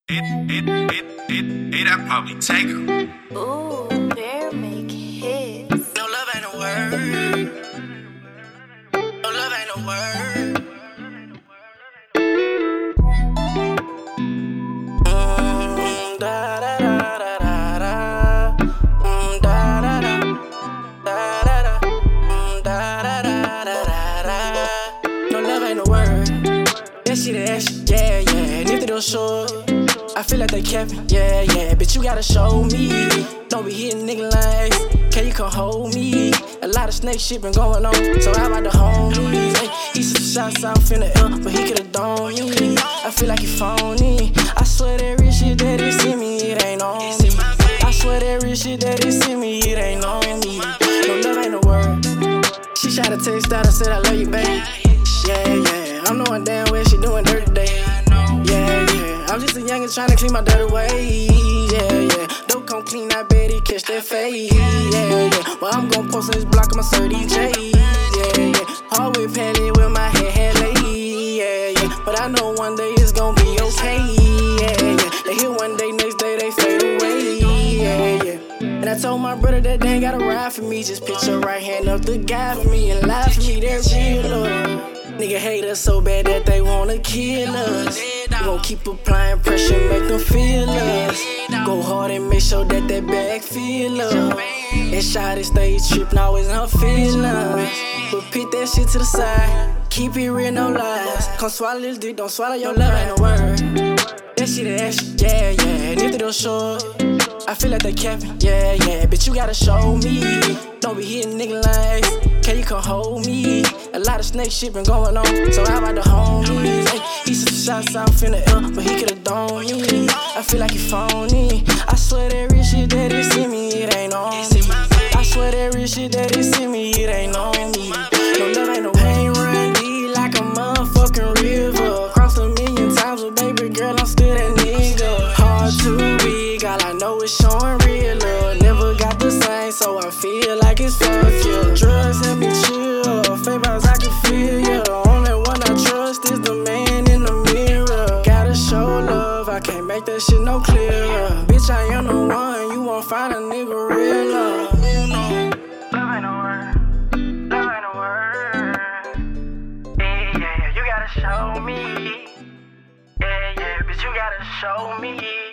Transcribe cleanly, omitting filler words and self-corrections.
I'd probably take her. Ooh, bear make hits. No love ain't a word. No love ain't a word. Da da da da da da. Da da da. Da da da. Da da da da da. No love ain't a word. That shit is extra, yeah, yeah. And if they don't show it, I feel like they capping, yeah, yeah. Bitch, you gotta show me. Don't be hitting nigga like, can you come hold me? A lot of snake shit been going on, so how about the homies? Ay, he some shots off in the air, but he could've done me. I feel like he phony. I swear that real shit that he see me, it ain't on me. I swear that real shit that he see me, it ain't on me. No love ain't a word. She shot a text out and said I love you, babe. Yeah, yeah. I'm knowing damn well she doing dirty today. Yeah, yeah. I'm just a youngin' tryna clean my dirty way. Yeah, yeah. Don't come clean, I bet he catch that fade. Yeah, yeah. Well, I'm gon' post on his block on my Surdy J. Yeah, yeah. Always pallet with my head laid. Yeah, yeah. But I know one day it's gon' be okay. Yeah, yeah. They hit one day, next day they fade away. Yeah, yeah. And I told my brother that they ain't gotta ride for me. Just put your right hand up the guy for me and lie for me. They're real. Nigga hate us so bad that they wanna kill us. We gon' keep applying pressure, make them feel us. Go hard and make sure that that bag feel up. And shawty stay trippin', always in her feelings. But pick that shit to the side, keep it real, no lies. Come swallow this dick, don't swallow your love, ain't a word. That shit is extra, yeah, yeah. And if they don't show it, I feel like they capping, yeah, yeah. Bitch, you gotta show me. Don't be hitting nigga like, can you come hold me? A lot of snake shit been going on, so how about the homies? Ay, he some shots off in the air, but he could've done me. I feel like he phony. I swear that real shit that he see me, it ain't on me. I swear that real shit that he see me, it ain't on me. No love ain't no pain, run deep like a motherfucking river. Crossed 1,000,000 times, but baby girl, I'm still that nigga. Hard to big, all I know is showing real love. Never got the same, so I feel like it's fuck you. Drugs help me chill, favors I can feel ya. The only one I trust is the man in the mirror. Gotta show love, I can't make that shit no clearer. Bitch, I am the one, you won't find a nigga real love. Love ain't a word. Love ain't a word. Yeah, yeah, you gotta show me. Yeah, yeah, bitch, you gotta show me.